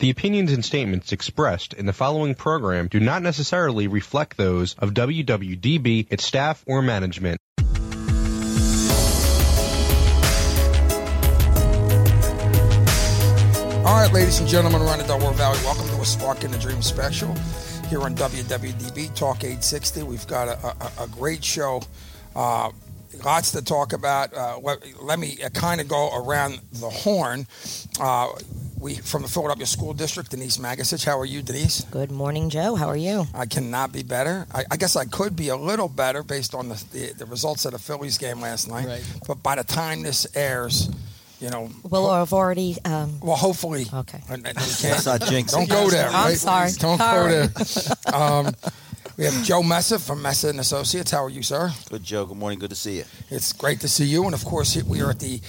The opinions and statements expressed in the following program do not necessarily reflect those of WWDB, its staff, or management. All right, ladies and gentlemen around the Delaware Valley, welcome to a Spark in the Dream special here on WWDB Talk 860. We've got a great show, lots to talk about. Let me kind of go around the horn. We from the Philadelphia School District, Denise Magasich. How are you, Denise? Good morning, Joe. How are you? I cannot be better. I guess I could be a little better based on the results of the Phillies game last night. Right. But by the time this airs, we'll have already. Well, hopefully. Okay. Let's not jinx. Don't go there. I'm right? sorry. Don't go there. We have Joe Messa from Messa and Associates. How are you, sir? Good, Joe. Good morning. Good to see you. It's great to see you, and of course, we are at the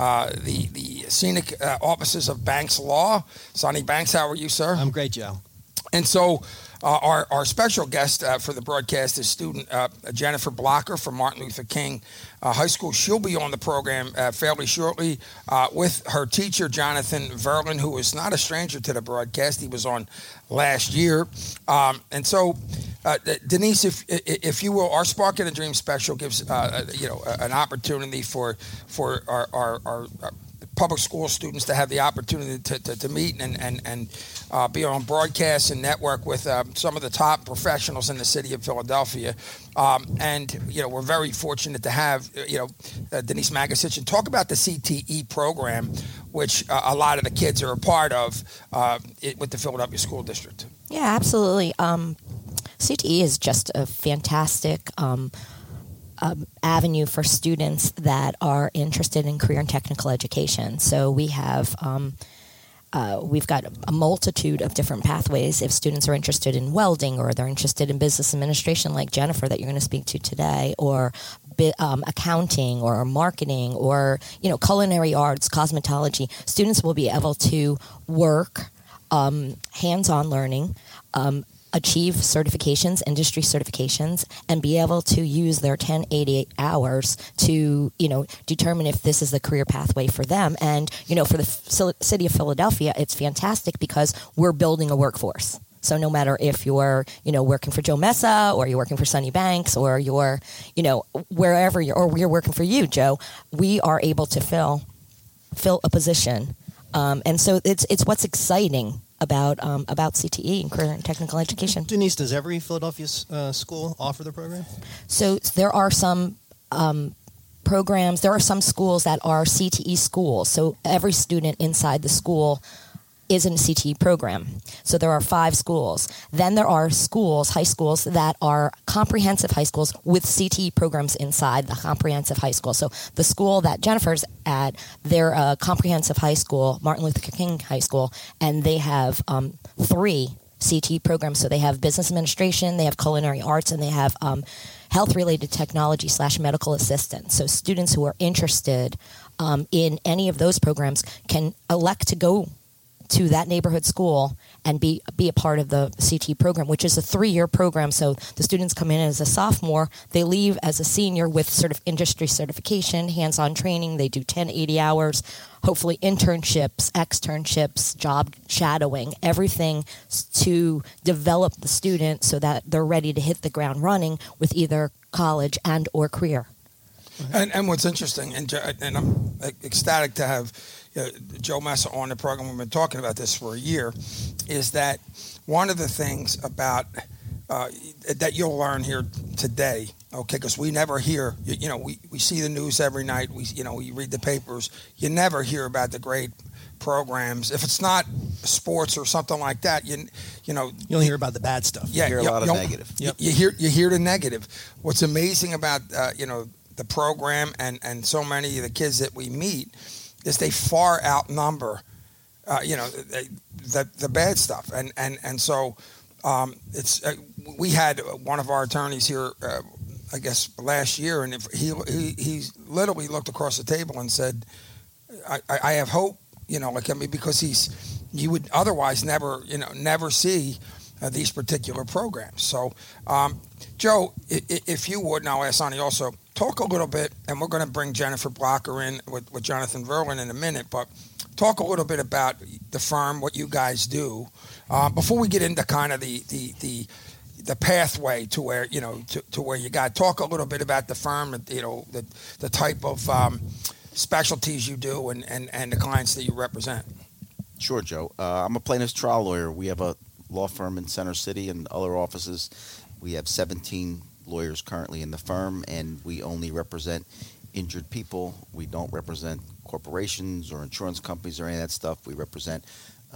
scenic offices of Banks Law. Sonny Banks, how are you, sir? I'm great, Joe. And so. Our special guest for the broadcast is student Jennifer Blocker from Martin Luther King High School. She'll be on the program fairly shortly with her teacher, Jonathan Verlin, who is not a stranger to the broadcast. He was on last year. And so, Denise, if you will, our Spark in a Dream special gives an opportunity for our public school students to have the opportunity to meet and be on broadcast and network with some of the top professionals in the city of Philadelphia. And we're very fortunate to have, Denise Magasich and talk about the CTE program, which a lot of the kids are a part of with the Philadelphia School District. Yeah, absolutely. CTE is just a fantastic avenue for students that are interested in career and technical education. So we have we've got a multitude of different pathways if students are interested in welding or they're interested in business administration like Jennifer that you're going to speak to today, or accounting or marketing or culinary arts, cosmetology. Students will be able to work hands-on learning, achieve certifications, industry certifications, and be able to use their 1088 hours to, determine if this is the career pathway for them. And, for the city of Philadelphia, it's fantastic because we're building a workforce. So no matter if you're, working for Joe Messa or you're working for Sonny Banks or you're, wherever we're working for you, Joe, we are able to fill a position. And so it's what's exciting about CTE and career and technical education. Denise, does every Philadelphia school offer the program? So there are some programs. There are some schools that are CTE schools. So every student inside the school is in a CTE program. So there are 5 schools. Then there are high schools that are comprehensive high schools with CTE programs inside the comprehensive high school. So the school that Jennifer's at, they're a comprehensive high school, Martin Luther King High School, and they have 3 CTE programs. So they have business administration, they have culinary arts, and they have health-related technology / medical assistant. So students who are interested in any of those programs can elect to go to that neighborhood school and be a part of the CTE program, which is a 3-year program. So the students come in as a sophomore, they leave as a senior with sort of industry certification, hands-on training. They do 1080 hours, hopefully internships, externships, job shadowing, everything to develop the student so that they're ready to hit the ground running with either college and or career. And what's interesting, and I'm ecstatic to have Joe Messa on the program, we've been talking about this for a year, is that one of the things about that you'll learn here today, okay, because we never hear, we see the news every night, we read the papers, you never hear about the great programs. If it's not sports or something like that, you only hear about the bad stuff. Yeah, you hear a lot of negative. Yep. You hear the negative. What's amazing about the program and so many of the kids that we meet is they far outnumber, the bad stuff. And so it's we had one of our attorneys here, I guess last year, and if he literally looked across the table and said, I have hope, because you would otherwise never see these particular programs. So, Joe, if you would, and I'll ask Sonny also, talk a little bit, and we're going to bring Jennifer Blocker in with Jonathan Verlin in a minute, but talk a little bit about the firm, what you guys do, before we get into kind of the pathway to where to where you got. Talk a little bit about the firm, the type of specialties you do and the clients that you represent. Sure, Joe. I'm a plaintiff's trial lawyer. We have a law firm in Center City and other offices. We have 17 lawyers currently in the firm, and we only represent injured people. We don't represent corporations or insurance companies or any of that stuff. We represent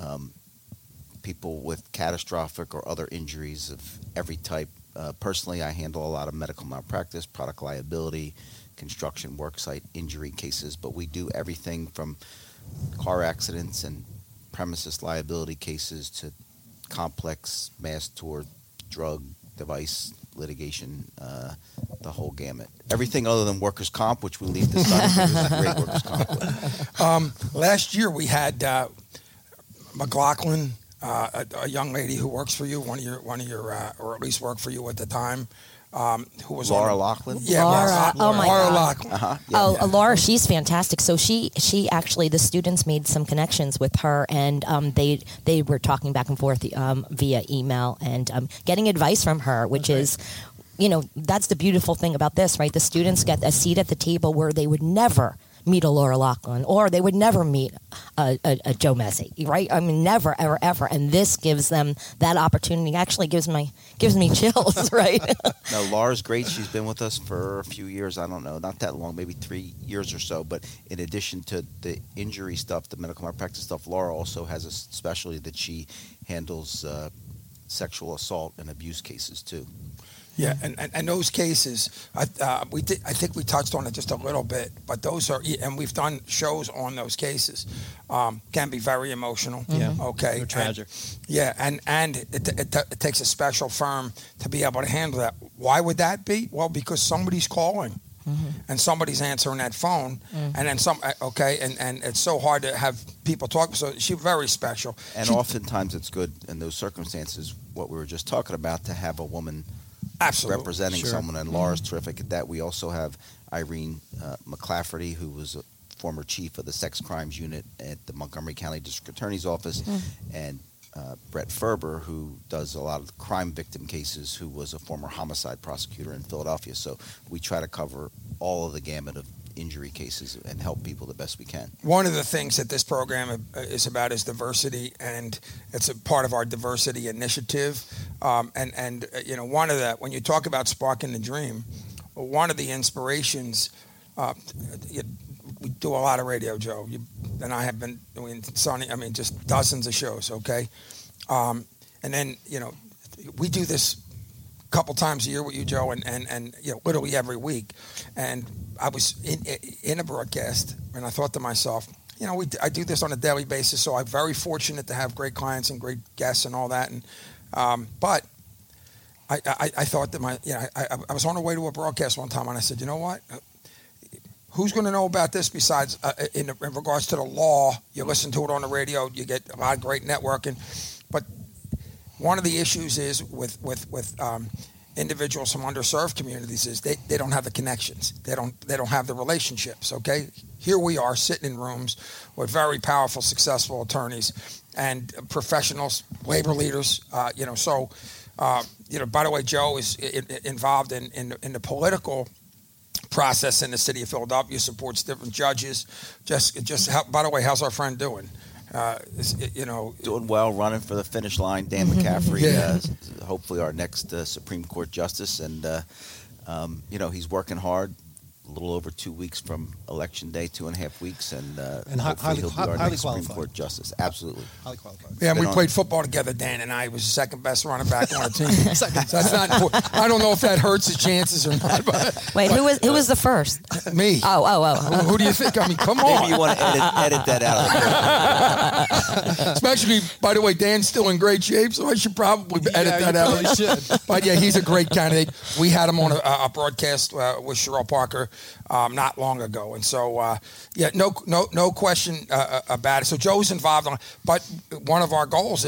people with catastrophic or other injuries of every type. Personally, I handle a lot of medical malpractice, product liability, construction worksite injury cases, but we do everything from car accidents and premises liability cases to complex mass tort, drug, device litigation, the whole gamut. Everything other than workers' comp, which we leave to Sunny, because there's great workers' comp with. Last year we had McLaughlin, a young lady who works for you, one of your, or at least worked for you at the time, who was Laura Loughlin? Yeah, Laura. Oh my Laura God. Loughlin. Laura, she's fantastic. So she actually, the students made some connections with her, and they were talking back and forth via email and getting advice from her, which is, that's the beautiful thing about this, right? The students get a seat at the table where they would never meet a Laura Loughlin, or they would never meet a Joe Messi, right? I mean, never, ever, ever. And this gives them that opportunity. Actually, gives me chills, right? No, Laura's great. She's been with us for a few years. I don't know, not that long, maybe 3 years or so. But in addition to the injury stuff, the medical malpractice stuff, Laura also has a specialty that she handles sexual assault and abuse cases too. Yeah, and those cases, I think we touched on it just a little bit, but those are, and we've done shows on those cases, can be very emotional. Yeah. Okay. They're tragic. And it takes a special firm to be able to handle that. Why would that be? Well, because somebody's calling. And somebody's answering that phone, and then and it's so hard to have people talk. So she's very special. And oftentimes it's good in those circumstances, what we were just talking about, to have a woman absolutely representing someone, and Laura's terrific at that. We also have Irene McClafferty, who was a former chief of the sex crimes unit at the Montgomery County District Attorney's Office, and Brett Ferber, who does a lot of crime victim cases, who was a former homicide prosecutor in Philadelphia. So we try to cover all of the gamut of injury cases and help people the best we can. One of the things that this program is about is diversity, and it's a part of our diversity initiative. One of the, when you talk about sparking the dream, one of the inspirations, we do a lot of radio, Joe. You and I have been doing just dozens of shows, okay? And then, we do this a couple times a year with you, Joe, and literally every week. And I was in a broadcast, and I thought to myself, I do this on a daily basis, so I'm very fortunate to have great clients and great guests and all that. And but I thought that I was on the way to a broadcast one time, and I said, you know what? Who's going to know about this besides in regards to the law? You listen to it on the radio, you get a lot of great networking. But one of the issues is with individuals from underserved communities is they don't have the connections. They don't have the relationships. Okay, here we are sitting in rooms with very powerful, successful attorneys and professionals, labor leaders. By the way, Joe is involved in the political process in the city of Philadelphia, supports different judges. By the way, how's our friend doing? Doing well, running for the finish line. Dan McCaffrey, hopefully our next Supreme Court justice, and he's working hard. A little over 2 weeks from election day, 2.5 weeks, and hopefully he'll be our next Supreme Court justice. Absolutely, highly qualified. Yeah, and we played football together, Dan and I. He was the second best running back on our team. So that's not important. I don't know if that hurts his chances or not. Wait, who was the first? Me. Oh. Who do you think? I mean, come on. Maybe you want to edit that out. Especially, by the way, Dan's still in great shape, so I should probably edit that out. Should. But yeah, he's a great candidate. We had him on a broadcast with Cheryl Parker not long ago, and so no question about it. So Joe's involved but one of our goals is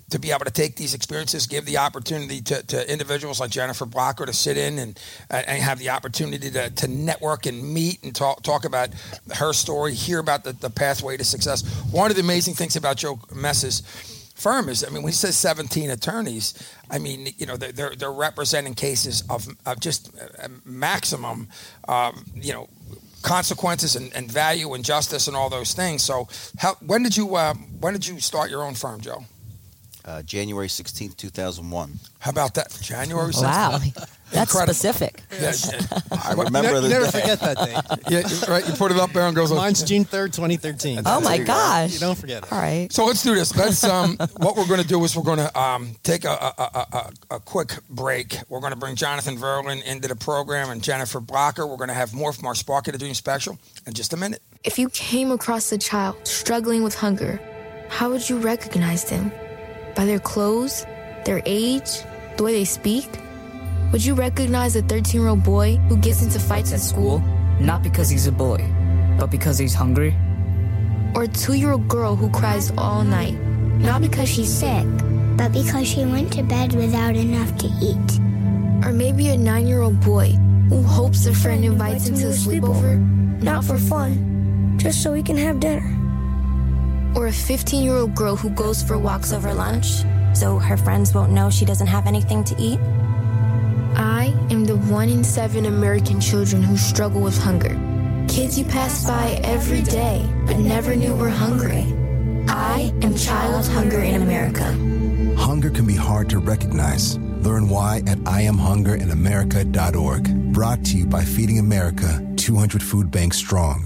to be able to take these experiences, give the opportunity to individuals like Jennifer Blocker to sit in and have the opportunity to network and meet and talk about her story, hear about the pathway to success. One of the amazing things about Joe Mess's firm is, I mean, when he says 17 attorneys, I mean, you know, they're representing cases of just maximum, you know, consequences and value and justice and all those things. So, when did you start your own firm, Joe? January 16th, 2001. How about that? January 16th. Wow, that's Incredible. specific. Yeah. I remember Never forget that day. Yeah, right. You put it up there and goes. Mine's June 3rd, 2013. Oh my gosh! You don't forget it. All right. So let's do this. Let's. What we're going to do is we're going to take a quick break. We're going to bring Jonathan Verlin into the program and Jennifer Blocker. We're going to have more from our Spark of the Dream special in just a minute. If you came across a child struggling with hunger, how would you recognize them? By their clothes, their age, the way they speak? Would you recognize a 13-year-old boy who gets into fights at school? Not because he's a boy, but because he's hungry? Or a 2-year-old girl who cries all night? Not because she's sick, but because she went to bed without enough to eat. or maybe a 9-year-old boy who hopes a friend invites him to a sleepover, Not for fun, just so we can have dinner. or a 15-year-old girl who goes for walks over lunch. So her friends won't know she doesn't have anything to eat? I am the 1 in 7 American children who struggle with hunger. Kids you pass by every day, but never knew were hungry. I am Child Hunger in America. Hunger can be hard to recognize. Learn why at IamHungerInAmerica.org. Brought to you by Feeding America, 200 Food Banks Strong.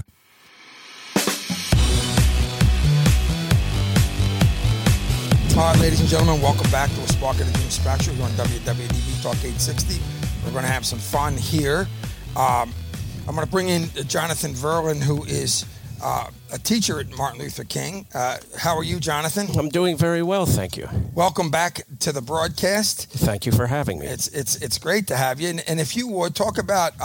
All right, ladies and gentlemen, welcome back to a Spark of the Dream Special here on WWDB Talk 860. We're going to have some fun here. I'm going to bring in Jonathan Verlin, who is a teacher at Martin Luther King. How are you, Jonathan? I'm doing very well, thank you. Welcome back to the broadcast. Thank you for having me. It's great to have you. And if you would talk about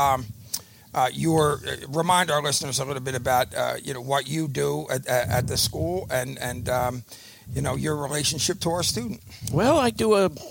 remind our listeners a little bit about what you do at the school and your relationship to our student. Well, I do a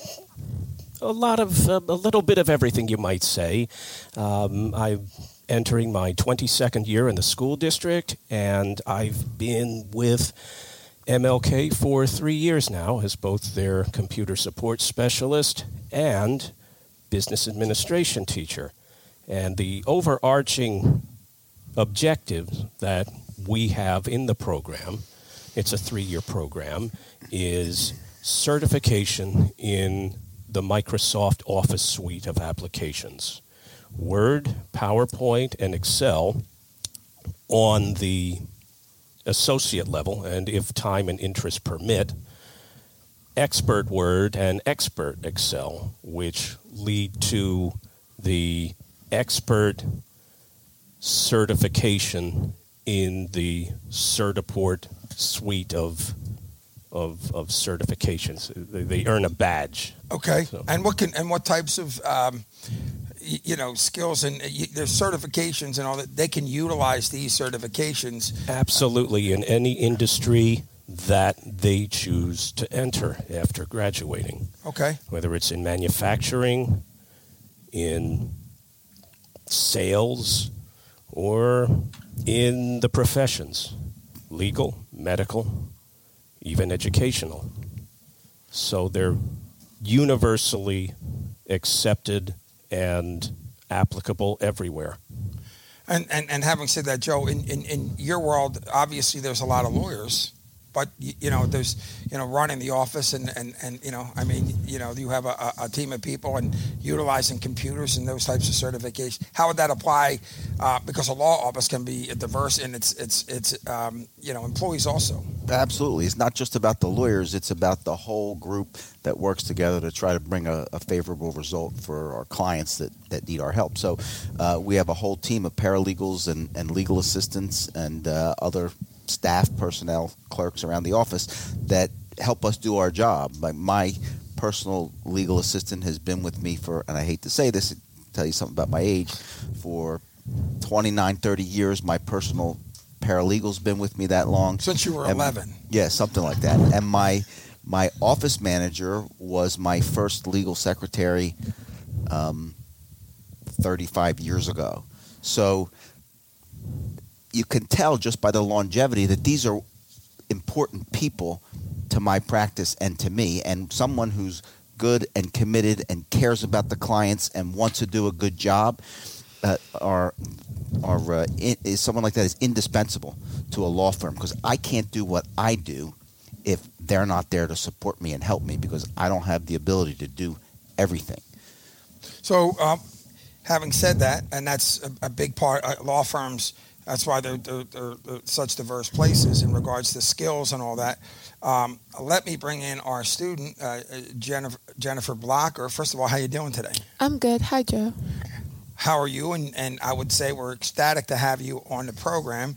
little bit of everything, you might say. I'm entering my 22nd year in the school district, and I've been with MLK for 3 years now as both their computer support specialist and business administration teacher. And the overarching objective that we have in the program, it's a 3-year program, is certification in the Microsoft Office suite of applications. Word, PowerPoint, and Excel on the associate level, and if time and interest permit, Expert Word and Expert Excel, which lead to the expert certification in the Certiport suite of certifications. They earn a badge. Okay. So. And what types of skills and there's certifications and all that, they can utilize these certifications? Absolutely, in any industry that they choose to enter after graduating. Okay. Whether it's in manufacturing, in sales, or in the professions, legal, medical, even educational. So they're universally accepted and applicable everywhere. And having said that, Joe, in your world, obviously there's a lot of lawyers, but there's running the office and you have a team of people and utilizing computers and those types of certifications. How would that apply? Because a law office can be diverse in its employees also. Absolutely. It's not just about the lawyers. It's about the whole group that works together to try to bring a favorable result for our clients that need our help. So we have a whole team of paralegals and legal assistants and other staff, personnel, clerks around the office that help us do our job. My personal legal assistant has been with me for, and I hate to say this, tell you something about my age, for 29, 30 years. My personal paralegal's been with me that long. Since you were 11. Yeah, something like that. And my My office manager was my first legal secretary 35 years ago. So you can tell just by the longevity that these are important people to my practice and to me, and someone who's good and committed and cares about the clients and wants to do a good job is someone like that is indispensable to a law firm, because I can't do what I do if they're not there to support me and help me, because I don't have the ability to do everything. So, having said that, and that's a big part, law firms, that's why they're such diverse places in regards to skills and all that. Let me bring in our student, Jennifer Blocker. First of all, how you doing today? I'm good. Hi, Joe. How are you? And I would say we're ecstatic to have you on the program.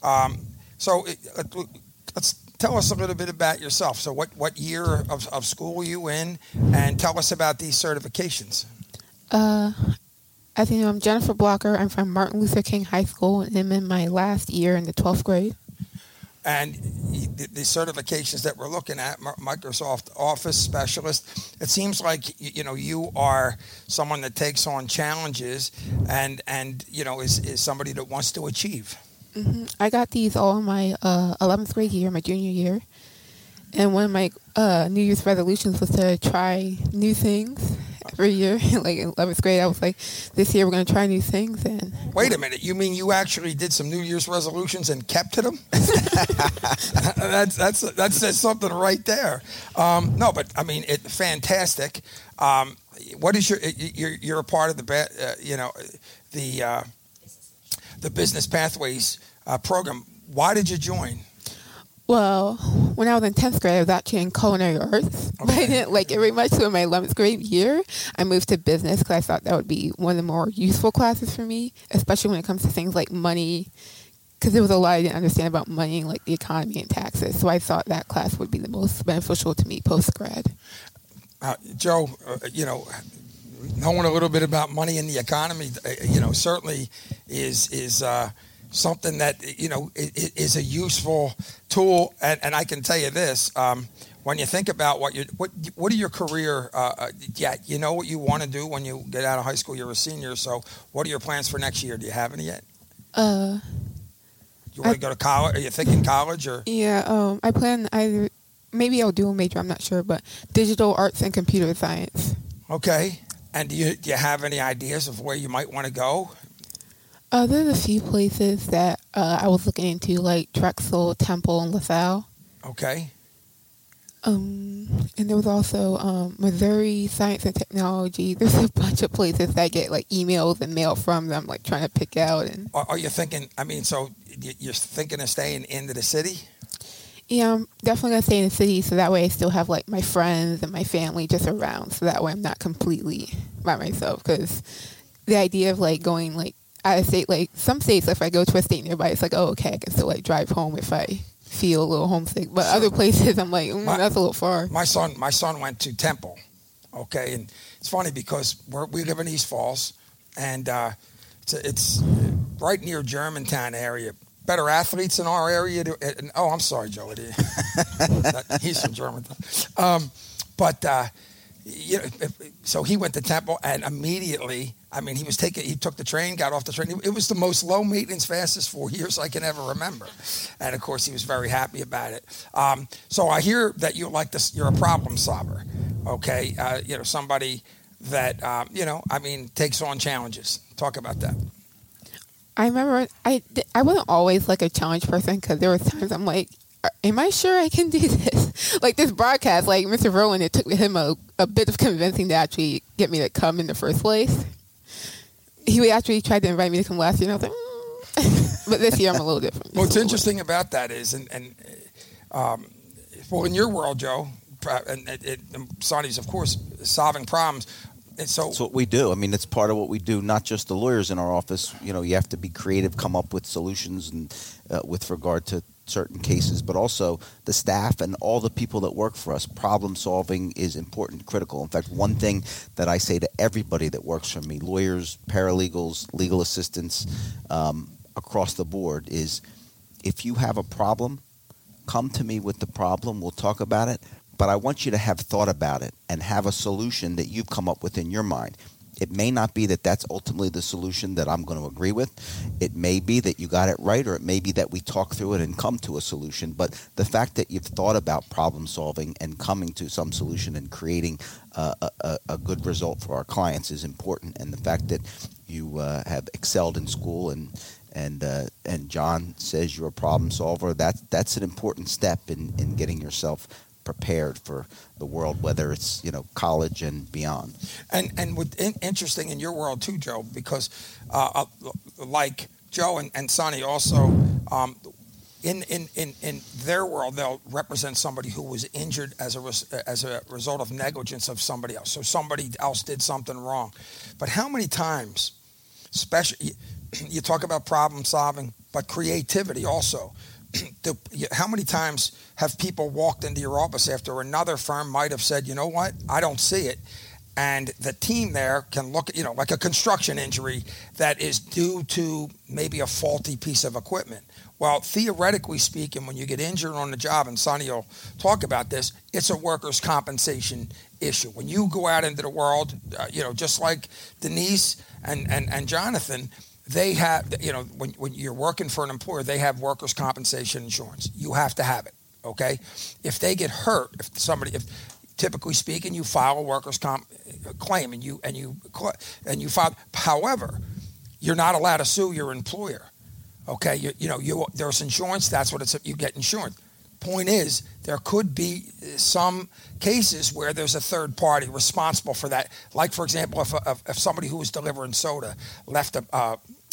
Let's tell us a little bit about yourself. So what year of school are you in? And tell us about these certifications. As you know, I'm Jennifer Blocker. I'm from Martin Luther King High School, and I'm in my last year in the 12th grade. And the certifications that we're looking at, Microsoft Office Specialist, it seems like you are someone that takes on challenges and is somebody that wants to achieve. Mm-hmm. I got these all in my 11th grade year, my junior year. And one of my New Year's resolutions was to try new things every year. Like in 11th grade, I was like, this year we're going to try new things. And wait a minute, you mean you actually did some New Year's resolutions and kept to them? that says something right there. No, but I mean, fantastic. What is you're a part of the Business Pathways program. Why did you join? Well, when I was in 10th grade, I was actually in culinary arts, but I didn't like it very much. So in my 11th grade year, I moved to business because I thought that would be one of the more useful classes for me, especially when it comes to things like money, because there was a lot I didn't understand about money, like the economy and taxes. So I thought that class would be the most beneficial to me post-grad. Joe, knowing a little bit about money and the economy, certainly is something that is a useful tool, and I can tell you this: when you think about what are your career, you know what you want to do when you get out of high school. You're a senior, so what are your plans for next year? Do you have any yet? You want to go to college? Are you thinking college or? Yeah, I plan either. Maybe I'll do a major. I'm not sure, but digital arts and computer science. Okay, and do you have any ideas of where you might want to go? There's a few places that I was looking into, like Drexel, Temple, and LaSalle. Okay. And there was also Missouri Science and Technology. There's a bunch of places that I get like emails and mail from them, like trying to pick out. And are you thinking? I mean, so you're thinking of staying into the city? Yeah, I'm definitely gonna stay in the city, so that way I still have like my friends and my family just around. So that way I'm not completely by myself. Because the idea of like going like out of state, like some states, if I go to a state nearby, it's like, oh, okay, I can still like drive home if I feel a little homesick. But other places, I'm like, that's a little far. My son went to Temple, okay, and it's funny because we live in East Falls, and it's right near Germantown area. Better athletes in our area. I'm sorry, Joe. He's from Germantown, so he went to Temple, and immediately, I mean, he took the train, got off the train. It was the most low maintenance, fastest 4 years I can ever remember. And of course, he was very happy about it. So I hear that you're a problem solver. Okay. Somebody that, takes on challenges. Talk about that. I remember I wasn't always like a challenge person, because there was times I'm like, am I sure I can do this? Like this broadcast, like Mr. Rowan, it took him a bit of convincing to actually get me to come in the first place. He actually tried to invite me to come last year, and I was like, but this year I'm a little different. What's interesting about that is, in your world, Joe, and Sonny's, of course, solving problems. That's what we do. I mean, it's part of what we do, not just the lawyers in our office. You have to be creative, come up with solutions and with regard to certain cases, but also the staff and all the people that work for us. Problem solving is important, critical. In fact, one thing that I say to everybody that works for me, lawyers, paralegals, legal assistants, across the board, is if you have a problem, come to me with the problem. We'll talk about it, but I want you to have thought about it and have a solution that you've come up with in your mind. It may not be that that's ultimately the solution that I'm going to agree with. It may be that you got it right, or it may be that we talk through it and come to a solution. But the fact that you've thought about problem solving and coming to some solution and creating a good result for our clients is important. And the fact that you have excelled in school and John says you're a problem solver, that's an important step in getting yourself prepared for the world, whether it's college and beyond. And interesting in your world too, Joe, because like Joe and Sonny also, in their world, they'll represent somebody who was injured as a result of negligence of somebody else. So somebody else did something wrong. But how many times, especially you talk about problem solving, but creativity also. How many times have people walked into your office after another firm might have said, you know what, I don't see it. And the team there can look at, like a construction injury that is due to maybe a faulty piece of equipment. Well, theoretically speaking, when you get injured on the job, and Sonny will talk about this, it's a workers' compensation issue. When you go out into the world, just like Denise and Jonathan, they have, when you're working for an employer, they have workers' compensation insurance. You have to have it, okay? If they get hurt, if typically speaking, you file a workers' comp claim and you file. However, you're not allowed to sue your employer, okay? There's insurance. That's what you get insurance. Point is, there could be some cases where there's a third party responsible for that. Like, for example, if somebody who was delivering soda left a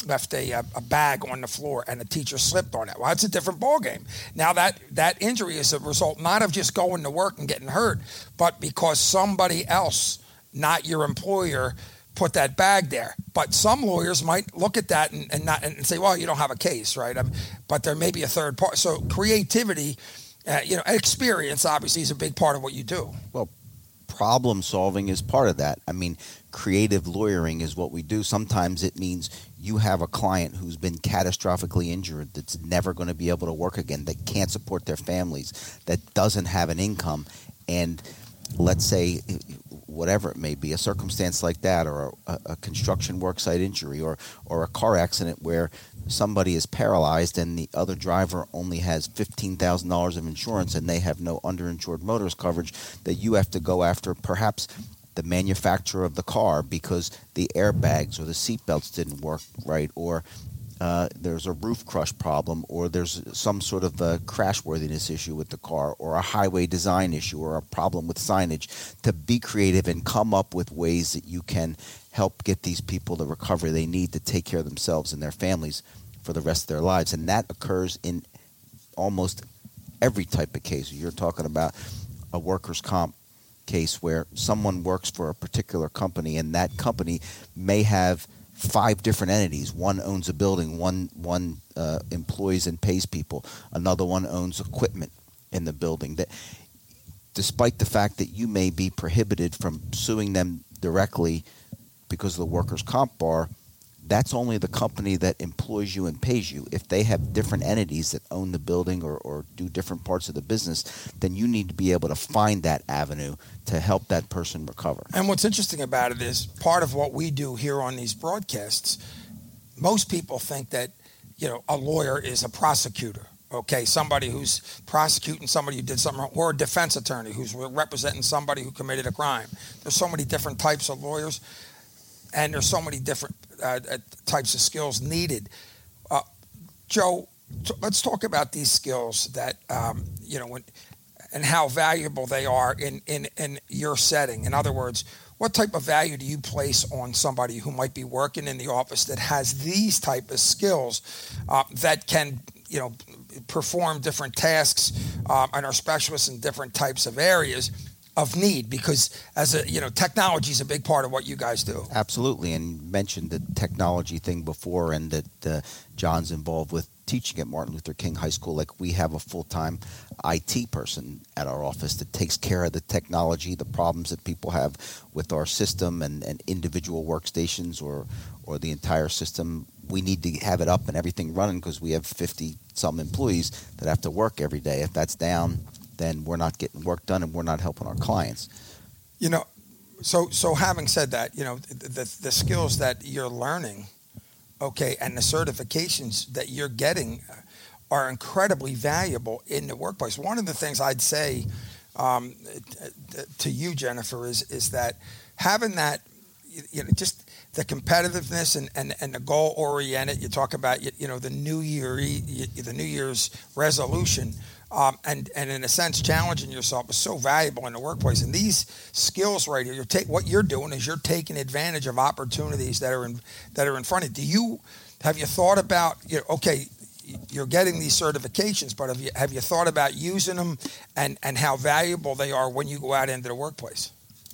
bag on the floor and a teacher slipped on it. Well, that's a different ballgame. Now that injury is a result not of just going to work and getting hurt, but because somebody else, not your employer, put that bag there. But some lawyers might look at that and say, well, you don't have a case, right? But there may be a third party. So creativity, experience obviously is a big part of what you do. Well, problem solving is part of that. I mean, creative lawyering is what we do. Sometimes it means you have a client who's been catastrophically injured, that's never going to be able to work again, that can't support their families, that doesn't have an income, and let's say whatever it may be, a circumstance like that, or a construction worksite injury, or a car accident where somebody is paralyzed and the other driver only has $15,000 of insurance and they have no underinsured motorist coverage, that you have to go after perhaps the manufacturer of the car because the airbags or the seatbelts didn't work right, or there's a roof crush problem, or there's some sort of a crashworthiness issue with the car, or a highway design issue, or a problem with signage, to be creative and come up with ways that you can help get these people the recovery they need to take care of themselves and their families for the rest of their lives. And that occurs in almost every type of case. You're talking about a workers' comp case where someone works for a particular company, and that company may have 5 different entities. One owns a building, one employs and pays people, another one owns equipment in the building. That, despite the fact that you may be prohibited from suing them directly because of the workers' comp bar, that's only the company that employs you and pays you. If they have different entities that own the building or do different parts of the business, then you need to be able to find that avenue to help that person recover. And what's interesting about it is part of what we do here on these broadcasts, most people think that, a lawyer is a prosecutor. Okay, somebody who's prosecuting somebody who did something wrong, or a defense attorney who's representing somebody who committed a crime. There's so many different types of lawyers, and there's so many different types of skills needed. Joe, let's talk about these skills that, and how valuable they are in your setting. In other words, what type of value do you place on somebody who might be working in the office that has these type of skills that can, perform different tasks and are specialists in different types of areas of need? Because technology is a big part of what you guys do. Absolutely, and you mentioned the technology thing before, and that John's involved with teaching at Martin Luther King High School. Like, we have a full-time IT person at our office that takes care of the technology, the problems that people have with our system and individual workstations or the entire system. We need to have it up and everything running because we have 50-some employees that have to work every day. If that's down, then we're not getting work done and we're not helping our clients. You know, so having said that, you know, the skills that you're learning, okay, and the certifications that you're getting are incredibly valuable in the workplace. One of the things I'd say to you, Jennifer, is that having that, you know, just the competitiveness and the goal oriented. You talk about, you know, the New Year's resolution, and in a sense challenging yourself is so valuable in the workplace. And these skills right here, what you're doing is you're taking advantage of opportunities that are in front of you. Have you thought about, you know, okay, you're getting these certifications, but have you thought about using them and how valuable they are when you go out into the workplace?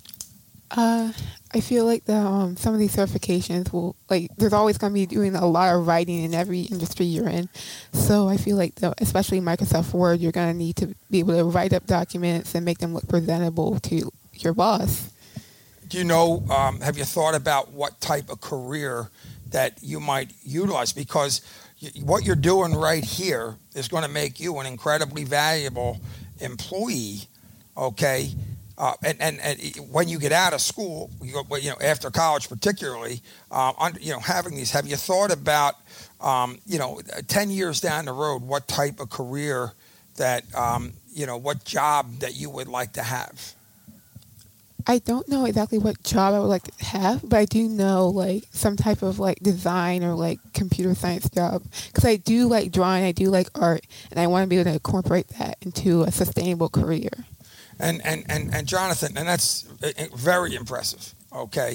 I feel like some of these certifications will, like, there's always going to be doing a lot of writing in every industry you're in. So I feel like, especially Microsoft Word, you're going to need to be able to write up documents and make them look presentable to your boss. Do you know, have you thought about what type of career that you might utilize? Because what you're doing right here is going to make you an incredibly valuable employee, okay? And when you get out of school, you know, after college particularly, you know, having these, have you thought about, you know, 10 years down the road, what type of career that, you know, what job that you would like to have? I don't know exactly what job I would like to have, but I do know, like, some type of, like, design or, like, computer science job. Because I do like drawing, I do like art, and I want to be able to incorporate that into a sustainable career. And Jonathan, and that's very impressive, okay?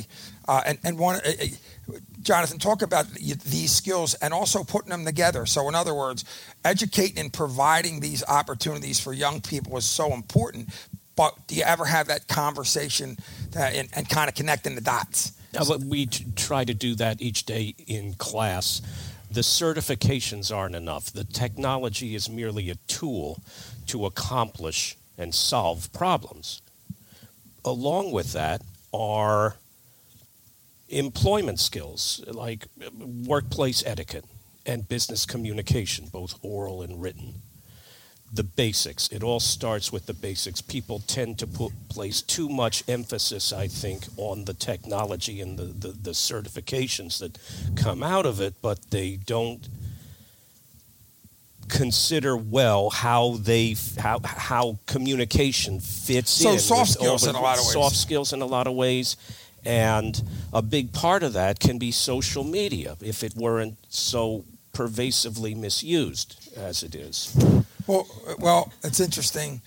Jonathan, talk about these skills and also putting them together. So in other words, educating and providing these opportunities for young people is so important. But do you ever have that conversation and kind of connecting the dots? We try to do that each day in class. The certifications aren't enough. The technology is merely a tool to accomplish and solve problems. Along with that are employment skills like workplace etiquette and business communication, both oral and written. The basics. It all starts with the basics. People tend to place too much emphasis, I think, on the technology and the certifications that come out of it, but they don't consider well how communication fits in. So soft skills in a lot of ways. Soft skills in a lot of ways. And a big part of that can be social media if it weren't so pervasively misused as it is. Well, it's interesting.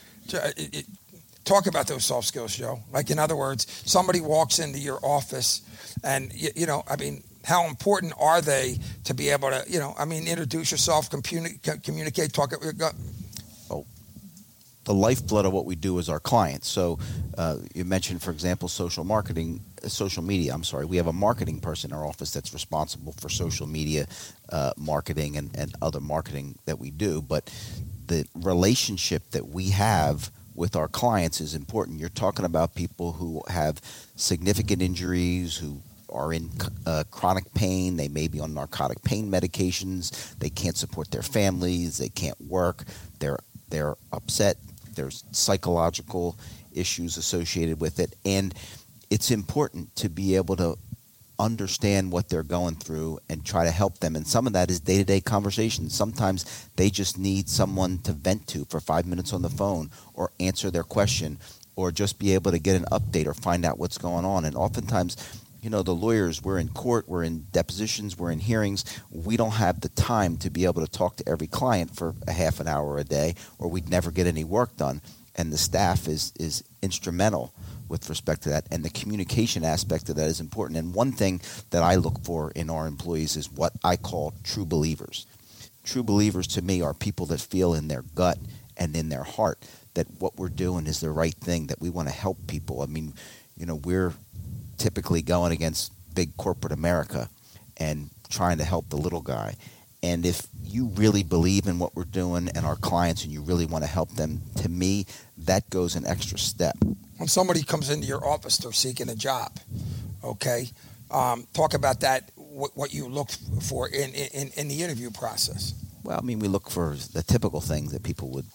Talk about those soft skills, Joe. Like, in other words, somebody walks into your office and, you know, I mean, how important are they to be able to, you know, I mean, introduce yourself, communicate, talk. Oh, the lifeblood of what we do is our clients. So you mentioned, for example, social media. We have a marketing person in our office that's responsible for social media marketing and other marketing that we do. But the relationship that we have with our clients is important. You're talking about people who have significant injuries, who are in chronic pain. They may be on narcotic pain medications. They can't support their families. They can't work. They're upset. There's psychological issues associated with it. And it's important to be able to understand what they're going through and try to help them. And some of that is day-to-day conversations. Sometimes they just need someone to vent to for 5 minutes on the phone or answer their question or just be able to get an update or find out what's going on. And oftentimes, you know, the lawyers, we're in court, we're in depositions, we're in hearings. We don't have the time to be able to talk to every client for a half an hour a day, or we'd never get any work done. And the staff is instrumental with respect to that. And the communication aspect of that is important. And one thing that I look for in our employees is what I call true believers. True believers to me are people that feel in their gut and in their heart that what we're doing is the right thing, that we want to help people. I mean, you know, we're typically going against big corporate America and trying to help the little guy. And if you really believe in what we're doing and our clients and you really want to help them, to me, that goes an extra step. When somebody comes into your office, they're seeking a job, okay? Talk about that, what you look for in the interview process. Well, I mean, we look for the typical things that people would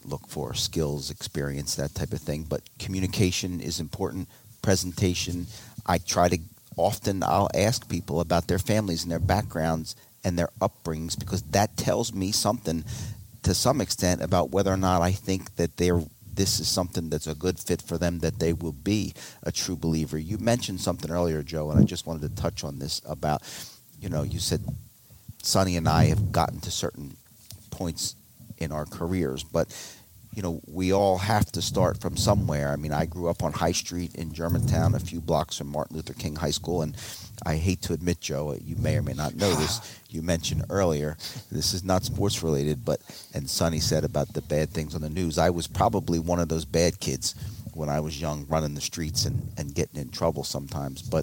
look for skills, experience, that type of thing. But communication is important. Presentation. I'll ask people about their families and their backgrounds and their upbringings, because that tells me something to some extent about whether or not I think that this is something that's a good fit for them, that they will be a true believer. You mentioned something earlier, Joe, and I just wanted to touch on this about, you said Sonny and I have gotten to certain points in our careers, but we all have to start from somewhere. I mean, I grew up on High Street in Germantown, a few blocks from Martin Luther King High School, and I hate to admit, Joe, you may or may not know this, you mentioned earlier, this is not sports related, and Sonny said about the bad things on the news, I was probably one of those bad kids when I was young, running the streets and getting in trouble sometimes. But,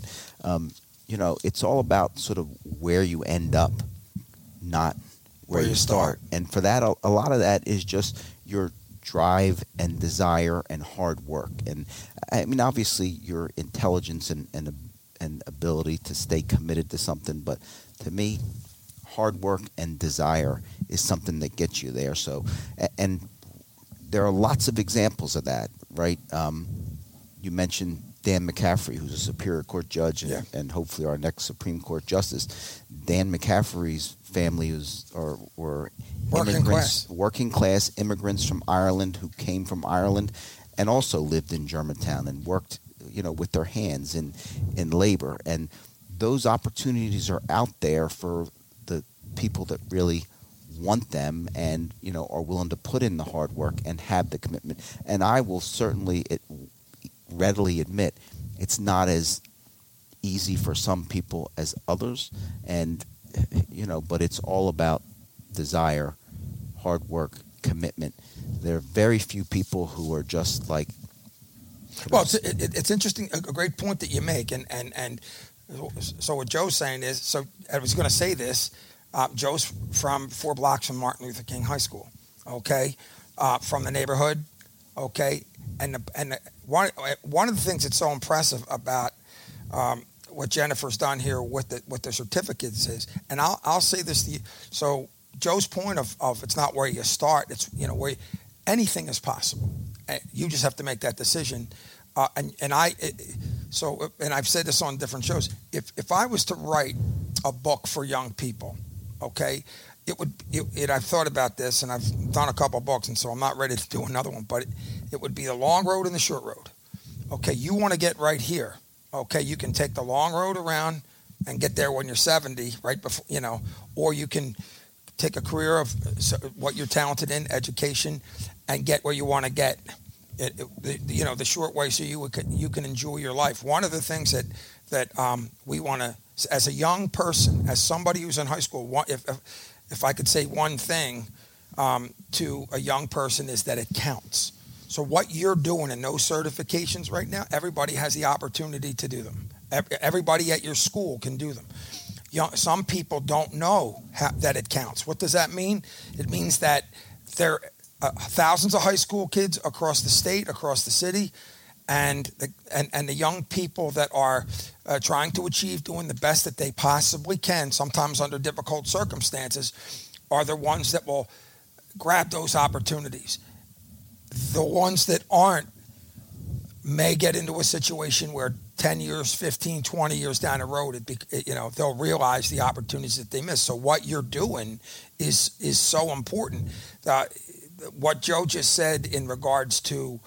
it's all about sort of where you end up, not where you start. And for that, a lot of that is just your drive and desire and hard work. And I mean, obviously your intelligence and ability to stay committed to something, but to me, hard work and desire is something that gets you there. So, and there are lots of examples of that, right? You mentioned Dan McCaffrey, who's a Superior Court judge and hopefully our next Supreme Court justice. Dan McCaffrey's family were working class immigrants from Ireland who came from Ireland and also lived in Germantown and worked, with their hands in labor. And those opportunities are out there for the people that really want them and, are willing to put in the hard work and have the commitment. And I will certainly readily admit it's not as easy for some people as others. And, but it's all about desire, hard work, commitment. There are very few people who are just like. Well, it's interesting, a great point that you make, and so what Joe's saying is, so I was going to say this, Joe's from 4 blocks from Martin Luther King High School, okay, from the neighborhood, okay, and one of the things that's so impressive about what Jennifer's done here with the certificates is, and I'll say this to you, so Joe's point of it's not where you start, it's where anything is possible. You just have to make that decision. And I've said this on different shows. If I was to write a book for young people, okay, I've thought about this and I've done a couple of books, and so I'm not ready to do another one. But it would be the long road and the short road. Okay, you want to get right here. Okay, you can take the long road around and get there when you're 70, right before or you can take a career of what you're talented in, education, and get where you want to get. The short way, so you can enjoy your life. One of the things that we want to, as a young person, as somebody who's in high school, if I could say one thing to a young person is that it counts. So what you're doing in those certifications right now, everybody has the opportunity to do them. Everybody at your school can do them. Some people don't know that it counts. What does that mean? It means that there are thousands of high school kids across the state, across the city, and the young people that are trying to achieve doing the best that they possibly can, sometimes under difficult circumstances, are the ones that will grab those opportunities. The ones that aren't may get into a situation where 10 years, 15, 20 years down the road, they'll realize the opportunities that they miss. So what you're doing is so important. What Joe just said in regards to,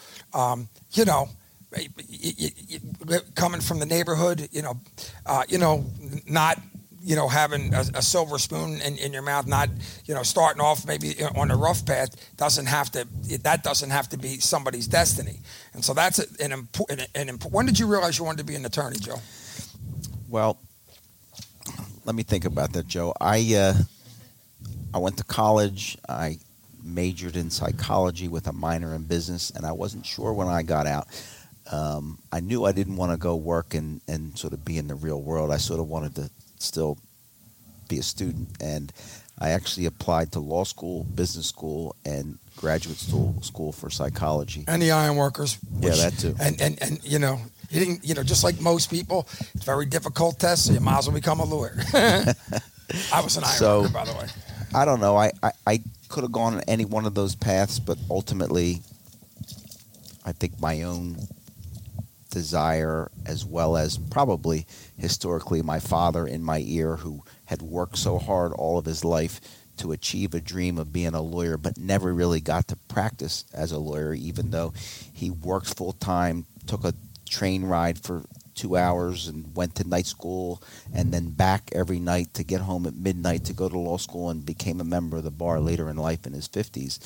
coming from the neighborhood, not, having a silver spoon in your mouth, not, starting off maybe on a rough path, doesn't have to be somebody's destiny. And so that's an important. When did you realize you wanted to be an attorney, Joe? Well, let me think about that, Joe. I went to college. I majored in psychology with a minor in business, and I wasn't sure when I got out. I knew I didn't want to go work and sort of be in the real world. I sort of wanted to still be a student, and I actually applied to law school, business school, and graduate school for psychology. And the ironworkers. Yeah, that too. And you didn't, just like most people, it's a very difficult test, so you might as well become a lawyer. I was an ironworker, by the way. I don't know. I could have gone any one of those paths, but ultimately, I think my own desire, as well as probably historically my father in my ear, who had worked so hard all of his life to achieve a dream of being a lawyer, but never really got to practice as a lawyer, even though he worked full time, took a train ride for 2 hours and went to night school and then back every night to get home at midnight to go to law school, and became a member of the bar later in life in his 50s.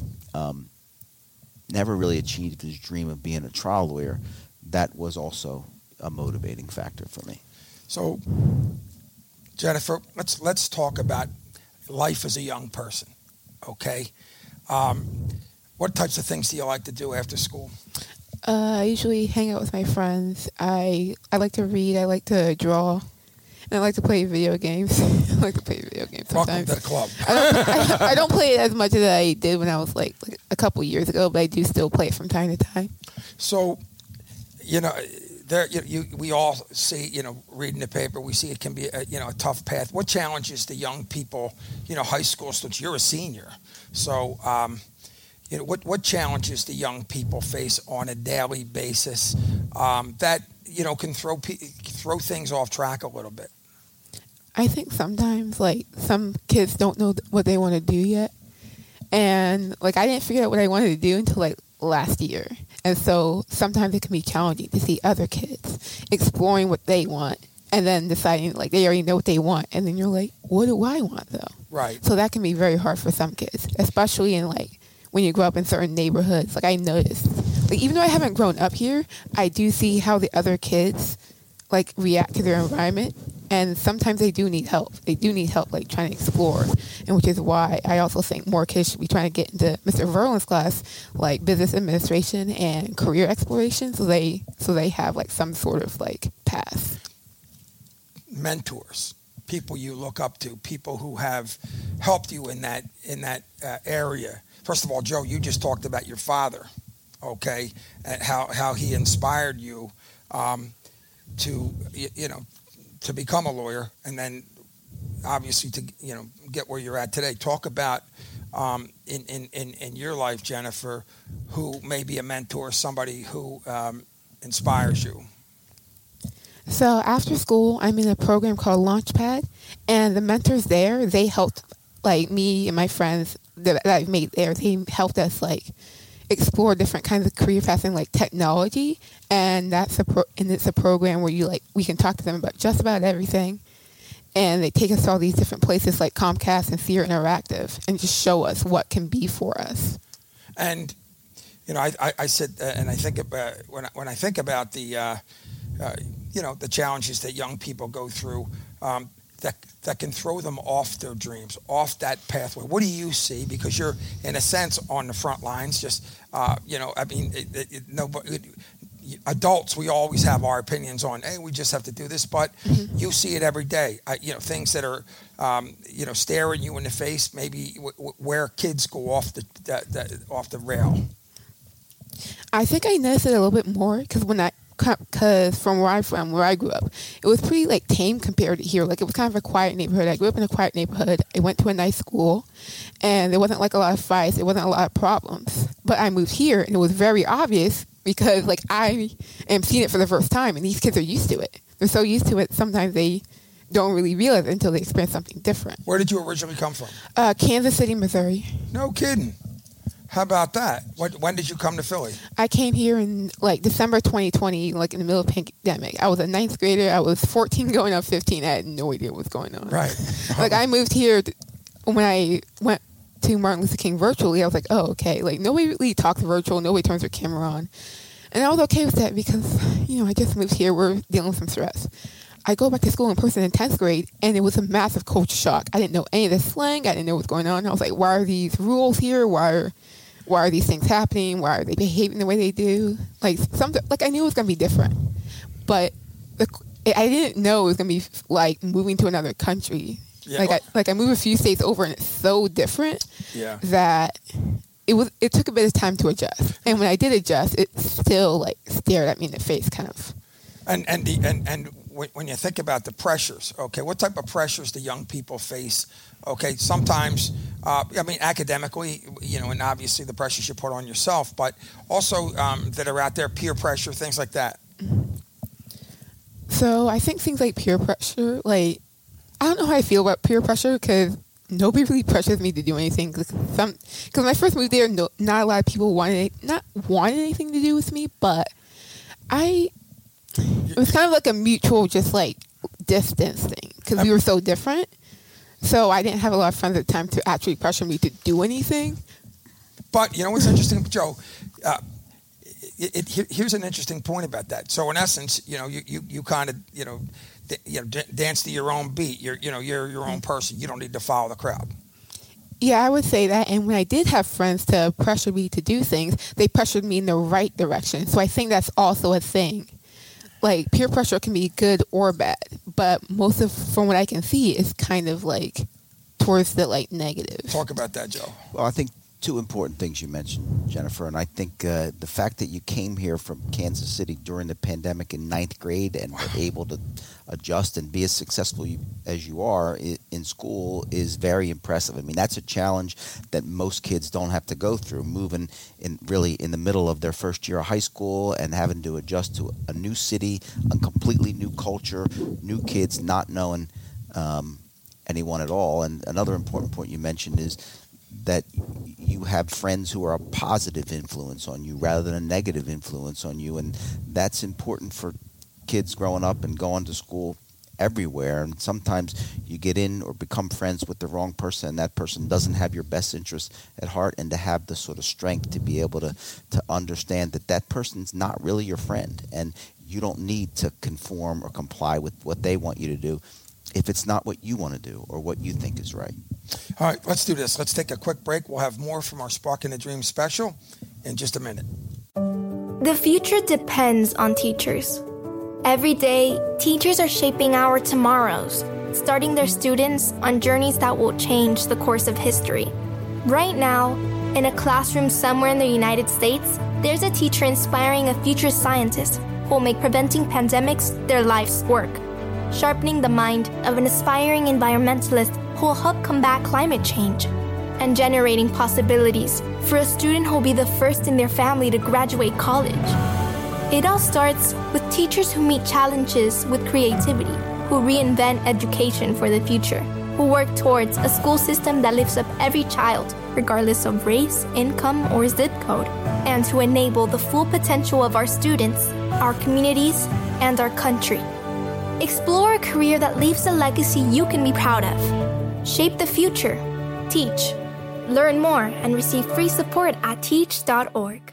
Never really achieved his dream of being a trial lawyer. That was also a motivating factor for me. So, Jennifer, let's talk about life as a young person, okay? What types of things do you like to do after school? I usually hang out with my friends. I like to read. I like to draw. And I like to play video games. I like to play video games sometimes. Welcome to the club. I don't play it as much as I did when I was like a couple years ago, but I do still play it from time to time. So, we all see, reading the paper, we see it can be a tough path. What challenges the young people, high school students? You're a senior, so what challenges the young people face on a daily basis that can throw things off track a little bit? I think sometimes some kids don't know what they want to do yet, and I didn't figure out what I wanted to do until last year. And so sometimes it can be challenging to see other kids exploring what they want and then deciding they already know what they want. And then you're like, what do I want though? Right. So that can be very hard for some kids, especially in when you grow up in certain neighborhoods. I noticed, even though I haven't grown up here, I do see how the other kids react to their environment. And sometimes they do need help. They do need help, trying to explore, and which is why I also think more kids should be trying to get into Mr. Verlin's class, business administration and career exploration, so they have some sort of path. Mentors, people you look up to, people who have helped you in that area. First of all, Joe, you just talked about your father, okay, and how he inspired you to become a lawyer, and then obviously to get where you're at today. Talk about in your life, Jennifer, who may be a mentor, somebody who inspires you. So after school, I'm in a program called Launchpad, and the mentors there, they helped me and my friends that I've made there. They helped us explore different kinds of career paths in technology, and it's a program where we can talk to them about just about everything, and they take us to all these different places like Comcast and Sierra Interactive and just show us what can be for us. And I said, and I think about when I think about the the challenges that young people go through that can throw them off their dreams, off that pathway. What do you see? Because you're, in a sense, on the front lines. Just, adults, we always have our opinions on, hey, we just have to do this. But you see it every day. Things that are, staring you in the face, maybe where kids go off the rail. I think I noticed it a little bit more because from where I'm from, where I grew up, it was pretty tame compared to here. It was kind of a quiet neighborhood. I grew up in a quiet neighborhood. I went to a nice school, and there wasn't a lot of fights. There wasn't a lot of problems. But I moved here, and it was very obvious because I am seeing it for the first time, and these kids are used to it. They're so used to it. Sometimes they don't really realize it until they experience something different. Where did you originally come from? Kansas City, Missouri. No kidding. How about that? When did you come to Philly? I came here in December 2020, in the middle of the pandemic. I was a ninth grader. I was 14 going up 15. I had no idea what was going on. Right. I moved here when I went to Martin Luther King virtually. I was like, oh, okay. Nobody really talks virtual. Nobody turns their camera on. And I was okay with that because, I just moved here. We're dealing with some stress. I go back to school in person in 10th grade, and it was a massive culture shock. I didn't know any of the slang. I didn't know what was going on. I was like, why are these rules here? Why are these things happening? Why are they behaving the way they do? I knew it was going to be different, but I didn't know it was going to be moving to another country. Yeah. I moved a few states over, and it's so different that it took a bit of time to adjust. And when I did adjust, it still stared at me in the face, kind of. And when you think about the pressures, okay, what type of pressures do young people face? Okay, sometimes, academically, and obviously the pressures you put on yourself, but also that are out there, peer pressure, things like that. So I think things like peer pressure, I don't know how I feel about peer pressure because nobody really pressures me to do anything. Because when I first moved there, not a lot of people wanted anything to do with me, but it was kind of like a mutual distance thing because we were so different. So I didn't have a lot of friends at the time to actually pressure me to do anything. But you know what's interesting, Joe? Here's an interesting point about that. So in essence, you kind of dance to your own beat. You're your own person. You don't need to follow the crowd. Yeah, I would say that. And when I did have friends to pressure me to do things, they pressured me in the right direction. So I think that's also a thing. Peer pressure can be good or bad, but from what I can see, is kind of towards the negative. Talk about that, Joe. Well, I think two important things you mentioned, Jennifer, and I think the fact that you came here from Kansas City during the pandemic in 9th grade and were able to adjust and be as successful as you are in school is very impressive. I mean, that's a challenge that most kids don't have to go through, moving in the middle of their first year of high school and having to adjust to a new city, a completely new culture, new kids, not knowing anyone at all. And another important point you mentioned is that you have friends who are a positive influence on you rather than a negative influence on you, and that's important for kids growing up and going to school everywhere. And sometimes you get in or become friends with the wrong person, and that person doesn't have your best interest at heart, and to have the sort of strength to be able to understand that person's not really your friend, and you don't need to conform or comply with what they want you to do if it's not what you want to do or what you think is right. All right, let's do this. Let's take a quick break. We'll have more from our Sparking the Dream special in just a minute. The future depends on teachers. Every day, teachers are shaping our tomorrows, starting their students on journeys that will change the course of history. Right now, in a classroom somewhere in the United States, there's a teacher inspiring a future scientist who will make preventing pandemics their life's work, sharpening the mind of an aspiring environmentalist who will help combat climate change, and generating possibilities for a student who will be the first in their family to graduate college. It all starts with teachers who meet challenges with creativity, who reinvent education for the future, who work towards a school system that lifts up every child, regardless of race, income, or zip code, and to enable the full potential of our students, our communities, and our country. Explore a career that leaves a legacy you can be proud of. Shape the future. Teach. Learn more and receive free support at teach.org.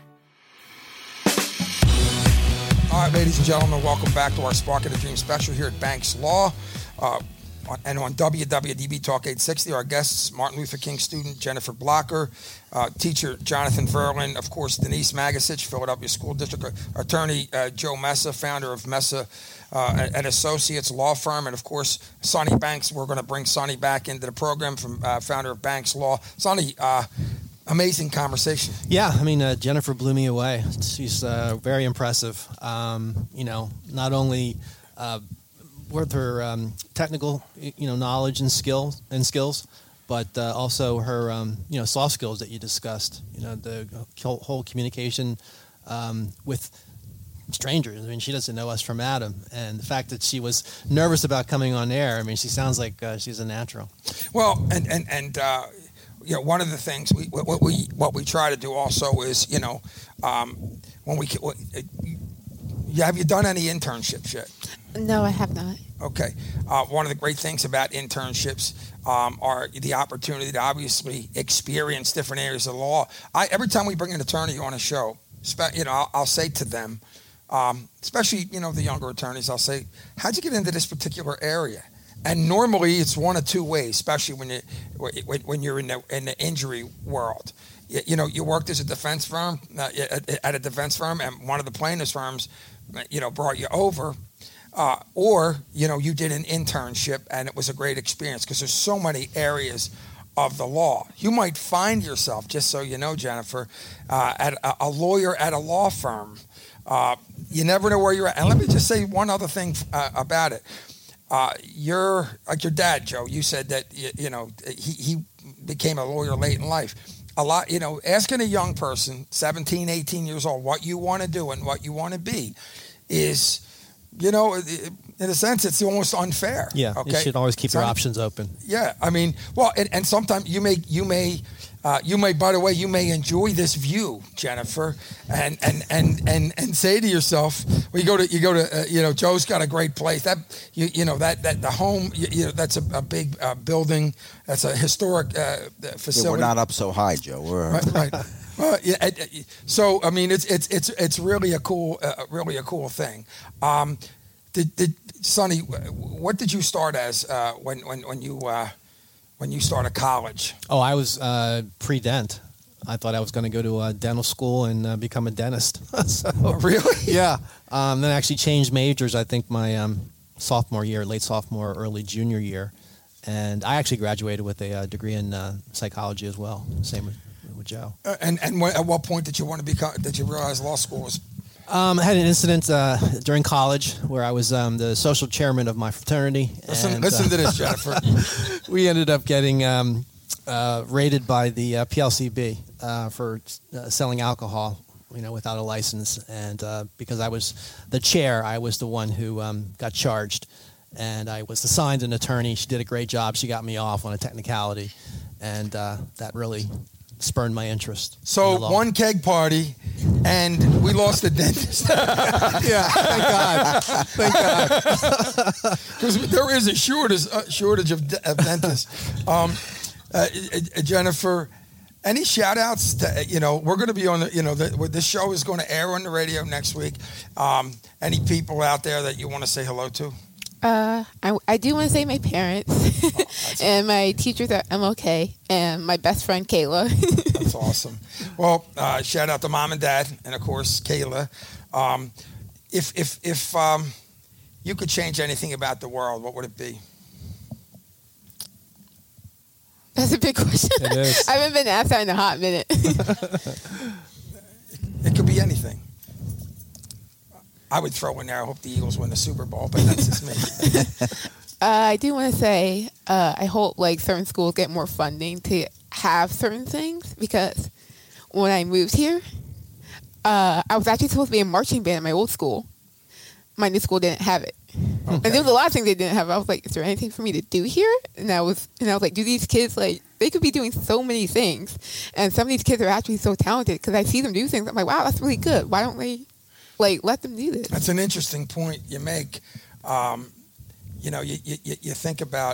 All right, ladies and gentlemen, welcome back to our Sparking the Dream special here at Banks Law. And on WWDB Talk 860, our guests, Martin Luther King student Jennifer Blocker, teacher Jonathan Verlin, of course, Denise Magasich, Philadelphia School District Attorney Joe Messa, founder of Messa and Associates Law Firm, and of course, Sonny Banks. We're going to bring Sonny back into the program, from founder of Banks Law. Sonny, amazing conversation. Yeah, I mean, Jennifer blew me away. She's very impressive. Not only with her technical, knowledge and skills, but also her, soft skills that you discussed. The whole communication with strangers. I mean, she doesn't know us from Adam, and the fact that she was nervous about coming on air. I mean, she sounds like she's a natural. Well, and one of the things what we try to do also is, when we have you done any internships yet? No, I have not. Okay. One of the great things about internships are the opportunity to obviously experience different areas of the law. Every time we bring an attorney on a show, I'll say to them, especially, the younger attorneys, I'll say, how'd you get into this particular area? And normally it's one of two ways, especially when you're in the injury world. You worked as a defense firm, at a defense firm, and one of the plaintiffs' firms, brought you over. Or you did an internship and it was a great experience, because there's so many areas of the law. You might find yourself, just so you know, Jennifer, at a lawyer at a law firm, You never know where you're at. And let me just say one other thing about it. You're like your dad, Joe. You said that he became a lawyer late in life. A lot, asking a young person, 17, 18 years old, what you want to do and what you want to be is, in a sense, it's almost unfair. Yeah, okay? You should always keep your options open. Yeah, I mean, well, and sometimes you may, by the way, you may enjoy this view, Jennifer, and say to yourself, well, you go to, Joe's got a great place. That that the home, that's a big building. That's a historic facility. Yeah, we're not up so high, Joe. We're right. Well, yeah, so I mean, it's really a cool thing. Did Sonny, what did you start as when you started college? Oh, I was pre-dent. I thought I was going to go to dental school and become a dentist. So, really? Yeah. Then I actually changed majors, I think my sophomore year, late sophomore, early junior year. And I actually graduated with a degree in psychology as well, same with Joe. And at what point did you want to did you realize law school was... I had an incident during college where I was the social chairman of my fraternity. Listen to this, Jennifer. We ended up getting raided by the PLCB for selling alcohol, without a license. And because I was the chair, I was the one who got charged. And I was assigned an attorney. She did a great job. She got me off on a technicality. And that really spurned my interest. So one keg party, and we lost the dentist. Yeah, thank God. Thank God. Because there is a shortage of dentists. Jennifer, any shout outs to, we're going to be on this show is going to air on the radio next week. Any people out there that you want to say hello to? I do want to say my parents and my teachers at MLK and my best friend Kayla. That's awesome. Well, shout out to Mom and Dad and of course Kayla. If you could change anything about the world, what would it be? That's a big question. It is. I haven't been asked that in a hot minute. It could be anything. I would throw in there, I hope the Eagles win the Super Bowl, but that's just me. I do want to say, I hope certain schools get more funding to have certain things, because when I moved here, I was actually supposed to be in marching band at my old school. My new school didn't have it. Okay. And there was a lot of things they didn't have. I was like, is there anything for me to do here? And I was like, do these kids, they could be doing so many things. And some of these kids are actually so talented, because I see them do things. I'm like, wow, that's really good. Why don't they let them do this? That's an interesting point you make. You think about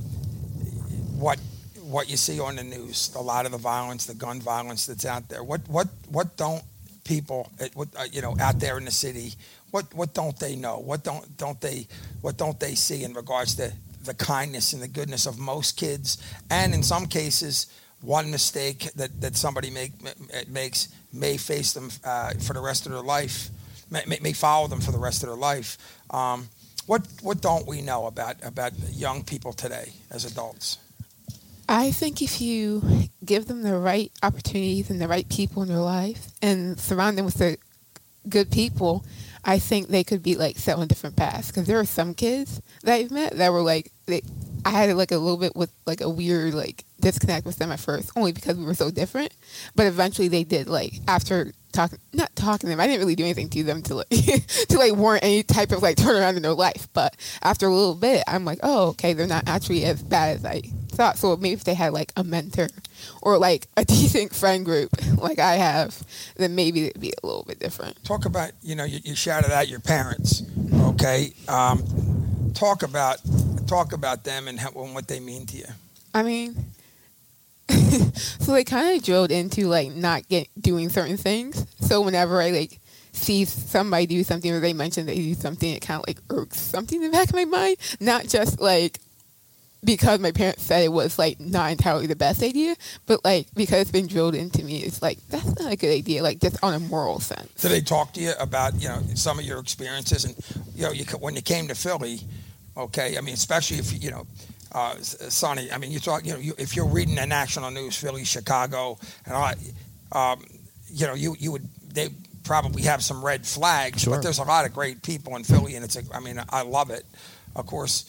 what you see on the news, a lot of the violence, the gun violence that's out there. What don't people out there in the city, what don't they know? What don't they see in regards to the kindness and the goodness of most kids, and in some cases, one mistake that somebody makes may face them for the rest of their life. May follow them for the rest of their life. What don't we know about young people today as adults? I think if you give them the right opportunities and the right people in their life and surround them with the good people, I think they could be set on different paths. Because there are some kids that I've met that were I had a little bit with a weird disconnect with them at first, only because we were so different. But eventually they did after not talking to them. I didn't really do anything to them to warrant any type of turnaround in their life. But after a little bit, I'm like, oh, okay, they're not actually as bad as I thought. So maybe if they had a mentor or a decent friend group like I have, then maybe it'd be a little bit different. Talk about you shouted out your parents, okay? Talk about them and what they mean to you. I mean, so they kind of drilled into not doing certain things. So whenever I see somebody do something or they mention they do something, it kind of irks something in the back of my mind. Not just because my parents said it was not entirely the best idea, but because it's been drilled into me, it's that's not a good idea. Just on a moral sense. Did they talk to you about some of your experiences and when you came to Philly? Okay, I mean, especially if Sonny. I mean, you talk. If you're reading the national news, Philly, Chicago, and all, you would. probably have some red flags, Sure. but there's a lot of great people in Philly, and I love it. Of course,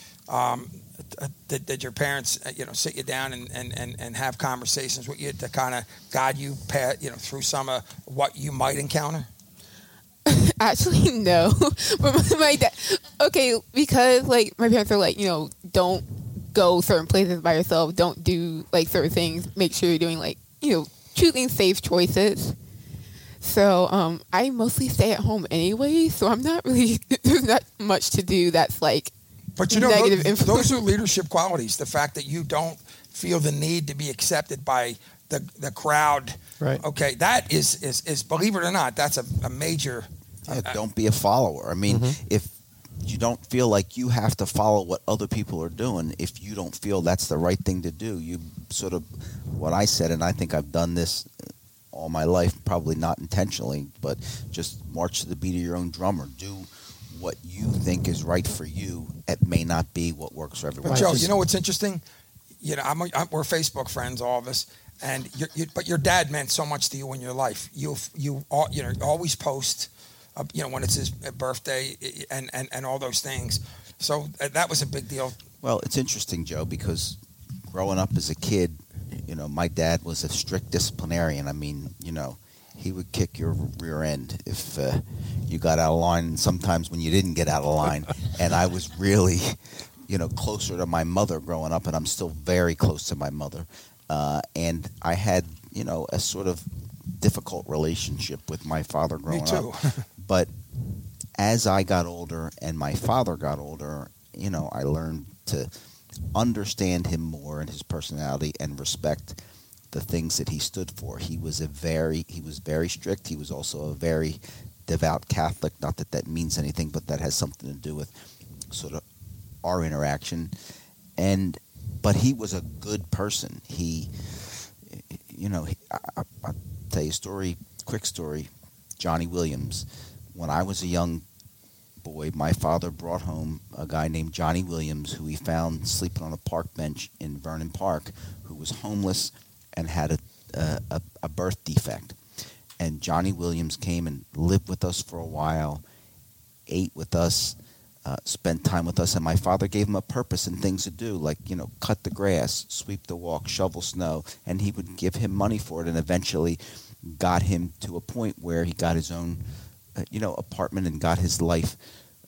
did your parents, sit you down and have conversations with you to kind of guide you, through some of what you might encounter? Actually, no. But my dad, because like my parents are like, don't go certain places by yourself, don't do like certain things, make sure you're doing like, choosing safe choices. So I mostly stay at home anyway, so I'm not really, there's not much to do that's like negative influence. Those are leadership qualities, the fact that you don't feel the need to be accepted by the crowd. Right. Okay, that is believe it or not, that's a major... don't be a follower. I mean, if you don't feel like you have to follow what other people are doing, if you don't feel that's the right thing to do, you sort of, what I said, and I think I've done this all my life, probably not intentionally, but just march to the beat of your own drum, or do what you think is right for you. It may not be what works for everyone. But Joe, you know what's interesting? We're Facebook friends, all of us, and but your dad meant so much to you in your life. You always post. When it's his birthday and all those things. So that was a big deal. Well, it's interesting, Joe, because growing up as a kid, my dad was a strict disciplinarian. I mean, he would kick your rear end if you got out of line, and sometimes when you didn't get out of line. And I was really, closer to my mother growing up, and I'm still very close to my mother. And I had, a sort of difficult relationship with my father growing up. Me too. But as I got older and my father got older, I learned to understand him more and his personality and respect the things that he stood for. He was very strict. He was also a very devout Catholic. Not that that means anything, but that has something to do with sort of our interaction. But he was a good person. I'll tell you a quick story. Johnny Williams. When I was a young boy, my father brought home a guy named Johnny Williams, who he found sleeping on a park bench in Vernon Park, who was homeless and had a birth defect. And Johnny Williams came and lived with us for a while, ate with us, spent time with us, and my father gave him a purpose and things to do, like, cut the grass, sweep the walk, shovel snow, and he would give him money for it, and eventually got him to a point where he got his own apartment and got his life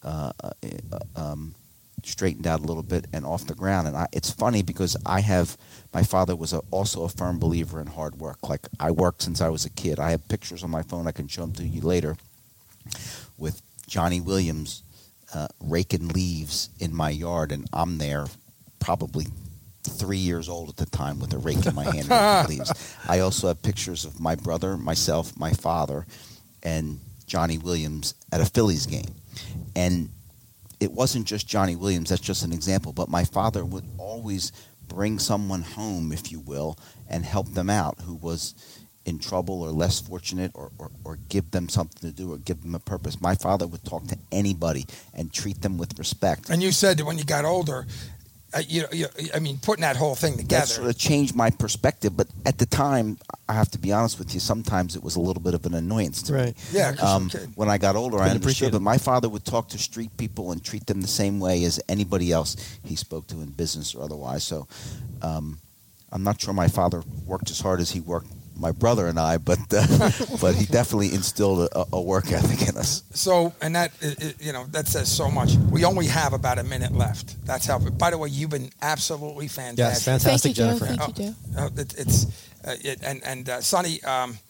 straightened out a little bit and off the ground. And it's funny because my father was also a firm believer in hard work. Like, I worked since I was a kid. I have pictures on my phone. I can show them to you later with Johnny Williams raking leaves in my yard, and I'm there probably 3 years old at the time with a rake in my hand raking leaves. I also have pictures of my brother, myself, my father, and Johnny Williams at a Phillies game. And it wasn't just Johnny Williams, that's just an example, but my father would always bring someone home, if you will, and help them out who was in trouble or less fortunate, or give them something to do or give them a purpose. My father would talk to anybody and treat them with respect. And you said that when you got older, putting that whole thing together. That sort of changed my perspective, but at the time, I have to be honest with you, sometimes it was a little bit of an annoyance to me. Yeah, when I got older, I understood, but my father would talk to street people and treat them the same way as anybody else he spoke to in business or otherwise. So I'm not sure my father worked as hard as he worked my brother and I, but he definitely instilled a work ethic in us. So, and that that says so much. We only have about a minute left. That's how. By the way, you've been absolutely fantastic. Yes, fantastic, Thank you, Jennifer. Joe. Thank you, And Joe. Sonny,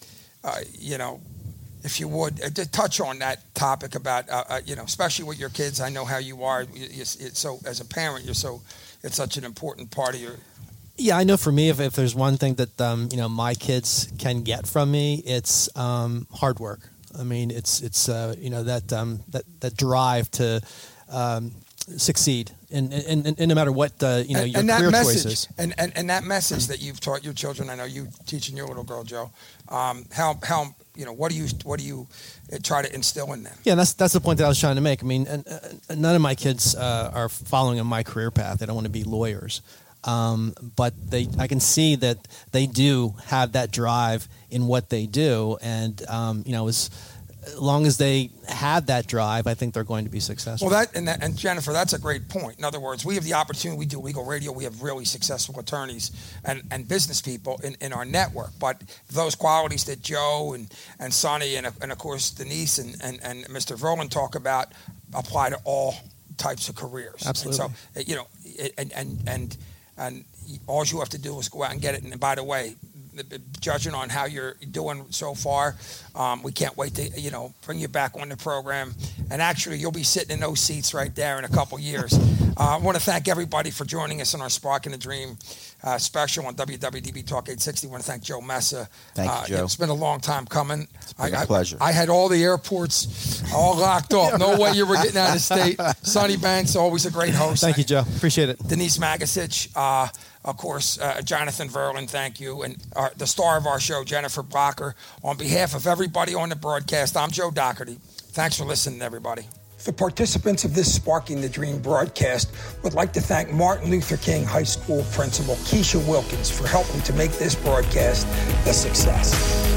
if you would to touch on that topic about especially with your kids. I know how you are. So as a parent, it's such an important part of your. Yeah, I know for me, if there's one thing that my kids can get from me, it's hard work. I mean, it's that drive to succeed, and no matter what your career choices. And that message that you've taught your children. I know you teaching your little girl, Joe. How what do you try to instill in them? Yeah, that's the point that I was trying to make. I mean, and none of my kids are following in my career path. They don't want to be lawyers. But I can see that they do have that drive in what they do, and as long as they have that drive, I think they're going to be successful. Well, and Jennifer, that's a great point. In other words, we have the opportunity. We do legal radio. We have really successful attorneys and business people in our network. But those qualities that Joe and Sonny and of course Denise and Mr. Verlin talk about apply to all types of careers. Absolutely. And so, and all you have to do is go out and get it. And by the way, judging on how you're doing so far, we can't wait to bring you back on the program. And actually, you'll be sitting in those seats right there in a couple years. I want to thank everybody for joining us on our Sparking the Dream special on WWDB Talk 860. I want to thank Joe Messa. Thank you, Joe. It's been a long time coming. It's been a pleasure. I had all the airports all locked off. No way you were getting out of state. Sonny Banks, always a great host. Thank you, Joe. Appreciate it. Denise Magasic, of course, Jonathan Verlin, thank you. And the star of our show, Jennifer Blocker. On behalf of everybody on the broadcast, I'm Joe Doherty. Thanks for listening, everybody. The participants of this Sparking the Dream broadcast would like to thank Martin Luther King High School Principal Keisha Wilkins for helping to make this broadcast a success.